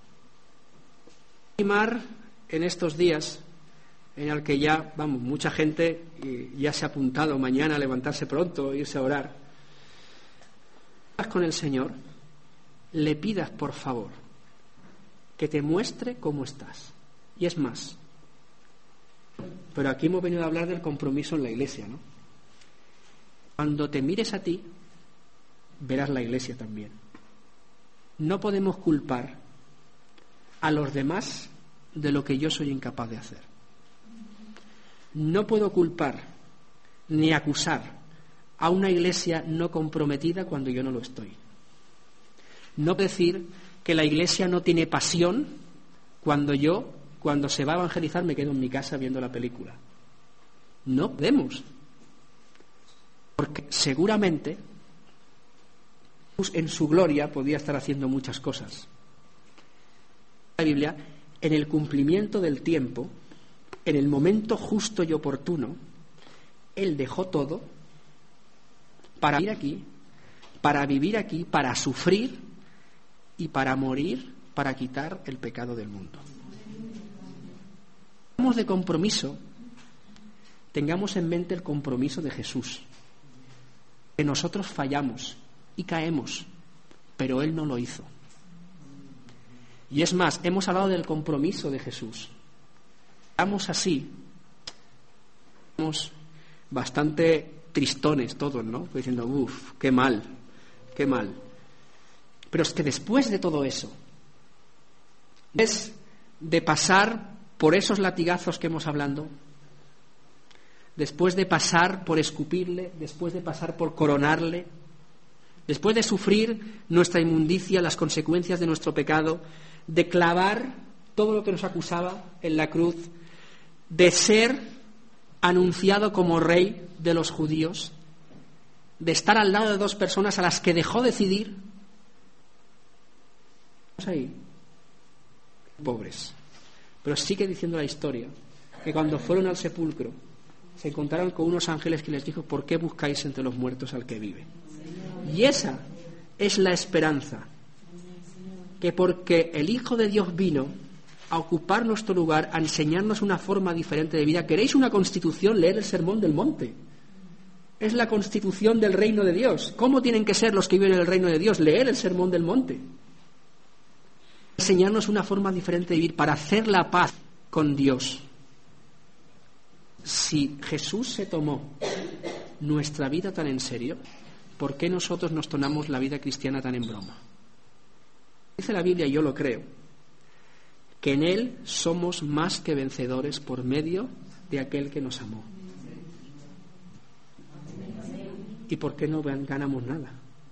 Animar en estos días en el que ya, vamos, mucha gente ya se ha apuntado mañana a levantarse pronto, irse a orar. Vas con el Señor, le pidas por favor que te muestre cómo estás. Y es más, pero aquí hemos venido a hablar del compromiso en la iglesia, ¿no? Cuando te mires a ti, verás la iglesia también. No podemos culpar a los demás de lo que yo soy incapaz de hacer. No puedo culpar ni acusar a una iglesia no comprometida cuando yo no lo estoy. No puedo decir que la iglesia no tiene pasión cuando yo, cuando se va a evangelizar, me quedo en mi casa viendo la película. No podemos. Porque seguramente en su gloria podía estar haciendo muchas cosas. La Biblia, en el cumplimiento del tiempo, en el momento justo y oportuno, Él dejó todo para ir aquí, para vivir aquí, para sufrir y para morir, para quitar el pecado del mundo. Hablamos de compromiso, tengamos en mente el compromiso de Jesús. Que nosotros fallamos y caemos, pero Él no lo hizo. Y es más, hemos hablado del compromiso de Jesús. Estamos así, estamos bastante tristones todos, ¿no? Diciendo, uff, qué mal, qué mal. Pero es que después de todo eso, es de pasar por esos latigazos que hemos hablado, después de pasar por escupirle, después de pasar por coronarle, después de sufrir nuestra inmundicia, las consecuencias de nuestro pecado, de clavar todo lo que nos acusaba en la cruz, de ser anunciado como rey de los judíos, de estar al lado de dos personas a las que dejó decidir. Estamos ahí, pobres. Pero sigue diciendo la historia que cuando fueron al sepulcro se encontraron con unos ángeles que les dijo, ¿por qué buscáis entre los muertos al que vive? Y esa es la esperanza, que porque el Hijo de Dios vino a ocupar nuestro lugar, a enseñarnos una forma diferente de vida. ¿Queréis una constitución? Leer el Sermón del Monte. Es la constitución del reino de Dios. ¿Cómo tienen que ser los que viven en el reino de Dios? Leer el Sermón del Monte. Enseñarnos una forma diferente de vivir para hacer la paz con Dios. Si Jesús se tomó nuestra vida tan en serio, ¿por qué nosotros nos tomamos la vida cristiana tan en broma? Dice la Biblia, y yo lo creo, que en Él somos más que vencedores por medio de aquel que nos amó. ¿Y por qué no ganamos nada?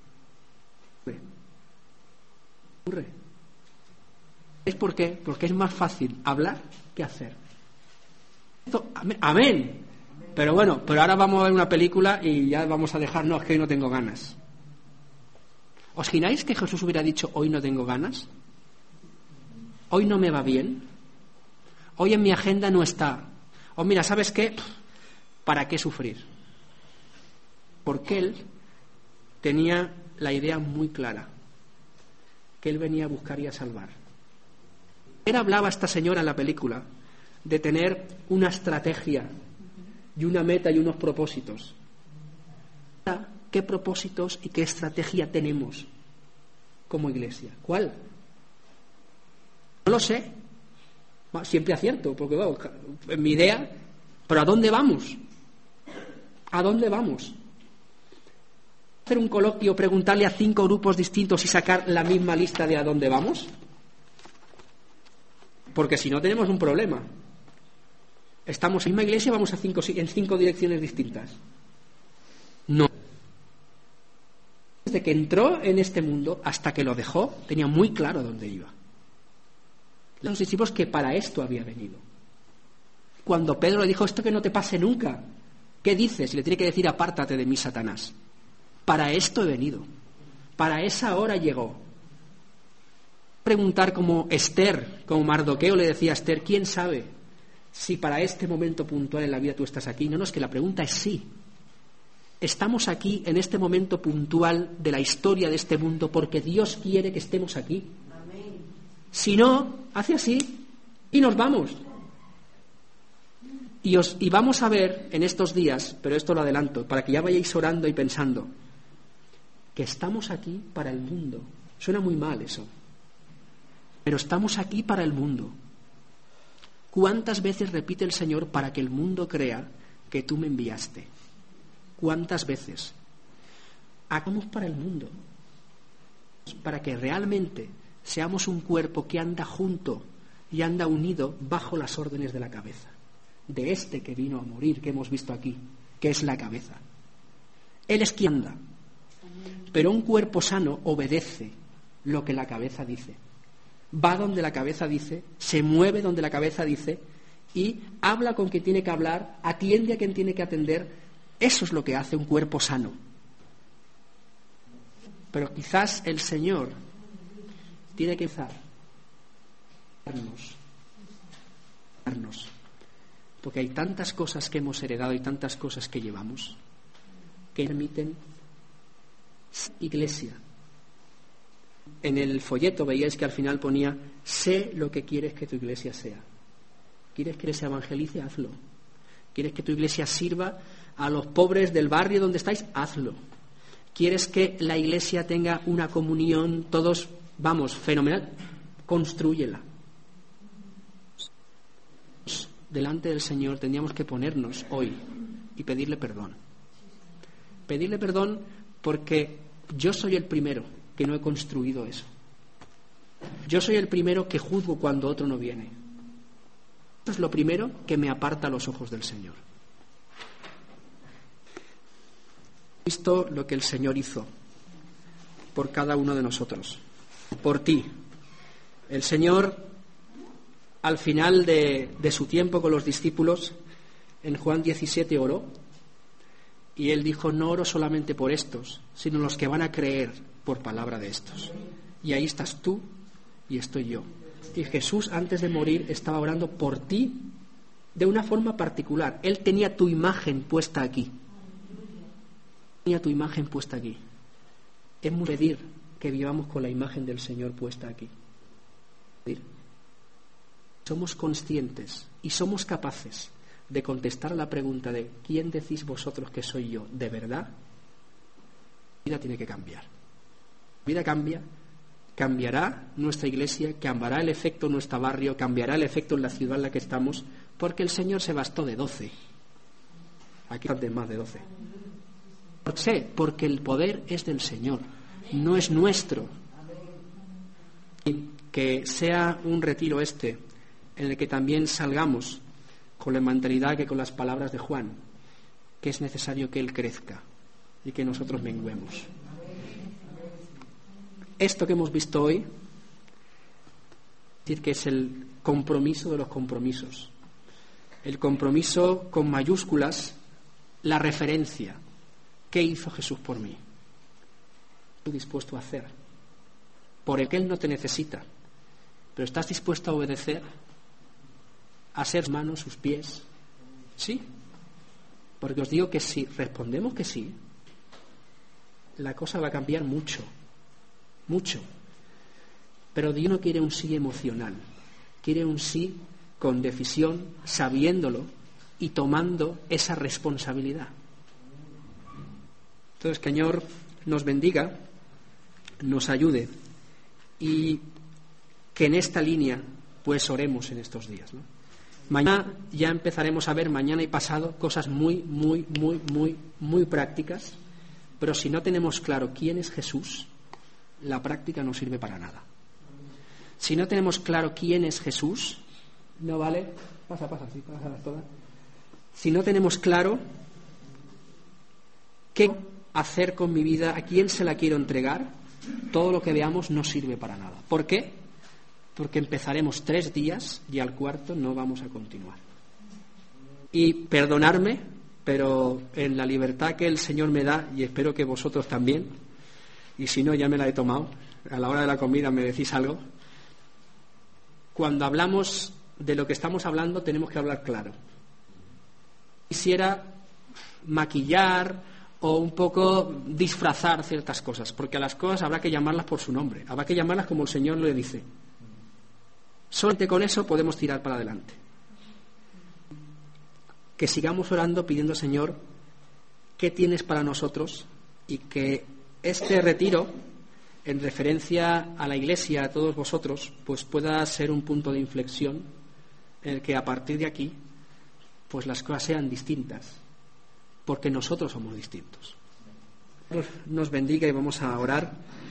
Ocurre. ¿Es por qué? Porque es más fácil hablar que hacer. Esto, amén. Pero bueno, pero ahora vamos a ver una película y ya vamos a dejar, no, es que hoy no tengo ganas. ¿Os imagináis que Jesús hubiera dicho, hoy no tengo ganas? Hoy no me va bien. Hoy en mi agenda no está. O mira, ¿sabes qué? ¿Para qué sufrir? Porque Él tenía la idea muy clara, que Él venía a buscar y a salvar. Él hablaba a esta señora en la película de tener una estrategia y una meta y unos propósitos. ¿Qué propósitos y qué estrategia tenemos como iglesia? ¿Cuál? No lo sé. Siempre acierto, porque bueno, en mi idea, pero ¿a dónde vamos? ¿A dónde vamos? ¿Hacer un coloquio, preguntarle a cinco grupos distintos y sacar la misma lista de a dónde vamos? Porque si no tenemos un problema. Estamos en la misma iglesia, vamos a cinco, en cinco direcciones distintas. desde que entró en este mundo hasta que lo dejó, tenía muy claro dónde iba. Los discípulos que para esto había venido. Cuando Pedro le dijo, esto que no te pase nunca, ¿qué dices? Y le tiene que decir, apártate de mí, Satanás. Para esto he venido. Para esa hora llegó. Preguntar como Esther, como Mardoqueo le decía a Esther, ¿quién sabe si para este momento puntual en la vida tú estás aquí? No, no, es que la pregunta es sí. Estamos aquí en este momento puntual de la historia de este mundo porque Dios quiere que estemos aquí. Amén. Si no, hace así y nos vamos. Y, os, y vamos a ver en estos días, pero esto lo adelanto, para que ya vayáis orando y pensando, que estamos aquí para el mundo. Suena muy mal eso, pero estamos aquí para el mundo. ¿Cuántas veces repite el Señor para que el mundo crea que tú me enviaste? ¿Cuántas veces? Hagamos para el mundo, para que realmente seamos un cuerpo que anda junto y anda unido bajo las órdenes de la cabeza, de este que vino a morir, que hemos visto aquí, que es la cabeza. Él es quien anda, pero un cuerpo sano obedece lo que la cabeza dice. Va donde la cabeza dice, se mueve donde la cabeza dice y habla con quien tiene que hablar, atiende a quien tiene que atender. Eso es lo que hace un cuerpo sano. Pero quizás el Señor tiene que empezar a darnos, darnos, porque hay tantas cosas que hemos heredado y tantas cosas que llevamos que permiten iglesia. En el folleto veíais que al final ponía, sé lo que quieres que tu iglesia sea. ¿Quieres que se evangelice? Hazlo. ¿Quieres que tu iglesia sirva a los pobres del barrio donde estáis? Hazlo. ¿Quieres que la iglesia tenga una comunión, todos, vamos, fenomenal? Constrúyela. Delante del Señor tendríamos que ponernos hoy y pedirle perdón. Pedirle perdón porque yo soy el primero que no he construido eso. Yo soy el primero que juzgo cuando otro no viene. Eso es lo primero que me aparta los ojos del Señor. He visto lo que el Señor hizo por cada uno de nosotros, por ti. El Señor, al final de, de su tiempo con los discípulos, en Juan diecisiete oró, y Él dijo, no oro solamente por estos, sino los que van a creer por palabra de estos. Y ahí estás tú y estoy yo. Y Jesús, antes de morir, estaba orando por ti de una forma particular. Él tenía tu imagen puesta aquí. Tenía tu imagen puesta aquí. Es muy pedir que vivamos con la imagen del Señor puesta aquí. Somos conscientes y somos capaces de contestar a la pregunta de ¿quién decís vosotros que soy yo? ¿De verdad? La vida tiene que cambiar. La vida cambia, cambiará nuestra iglesia, cambiará el efecto en nuestro barrio, cambiará el efecto en la ciudad en la que estamos, porque el Señor se bastó de doce. Aquí de más de doce. ¿Por qué? Porque el poder es del Señor, no es nuestro. Y que sea un retiro este en el que también salgamos con la mentalidad que con las palabras de Juan, que es necesario que Él crezca y que nosotros menguemos. Esto que hemos visto hoy, es decir, que es el compromiso de los compromisos, el compromiso con mayúsculas, la referencia. ¿Qué hizo Jesús por mí? Estoy dispuesto a hacer, por el que Él no te necesita, pero ¿estás dispuesto a obedecer? ¿A ser sus manos, sus pies? Sí, porque os digo que si respondemos que sí, la cosa va a cambiar mucho, mucho. Pero Dios no quiere un sí emocional, quiere un sí con decisión, sabiéndolo y tomando esa responsabilidad. Entonces, que el Señor nos bendiga, nos ayude y que en esta línea pues oremos en estos días, ¿no? Mañana ya empezaremos a ver, mañana y pasado, cosas muy, muy, muy, muy, muy prácticas, pero si no tenemos claro quién es Jesús, la práctica no sirve para nada. Si no tenemos claro quién es Jesús, no vale, pasa, pasa, sí, pasa toda. Si no tenemos claro qué hacer con mi vida, a quién se la quiero entregar, todo lo que veamos no sirve para nada. ¿Por qué? Porque empezaremos tres días y al cuarto no vamos a continuar. Y perdonarme, pero en la libertad que el Señor me da, y espero que vosotros también, y si no ya me la he tomado, a la hora de la comida me decís algo, cuando hablamos de lo que estamos hablando tenemos que hablar claro. Quisiera maquillar o un poco disfrazar ciertas cosas, porque a las cosas habrá que llamarlas por su nombre, habrá que llamarlas como el Señor le dice. Solamente con eso podemos tirar para adelante. Que sigamos orando pidiendo, Señor, ¿qué tienes para nosotros? Y que este retiro, en referencia a la Iglesia, a todos vosotros, pues pueda ser un punto de inflexión en el que a partir de aquí pues las cosas sean distintas, porque nosotros somos distintos. Dios nos bendiga y vamos a orar.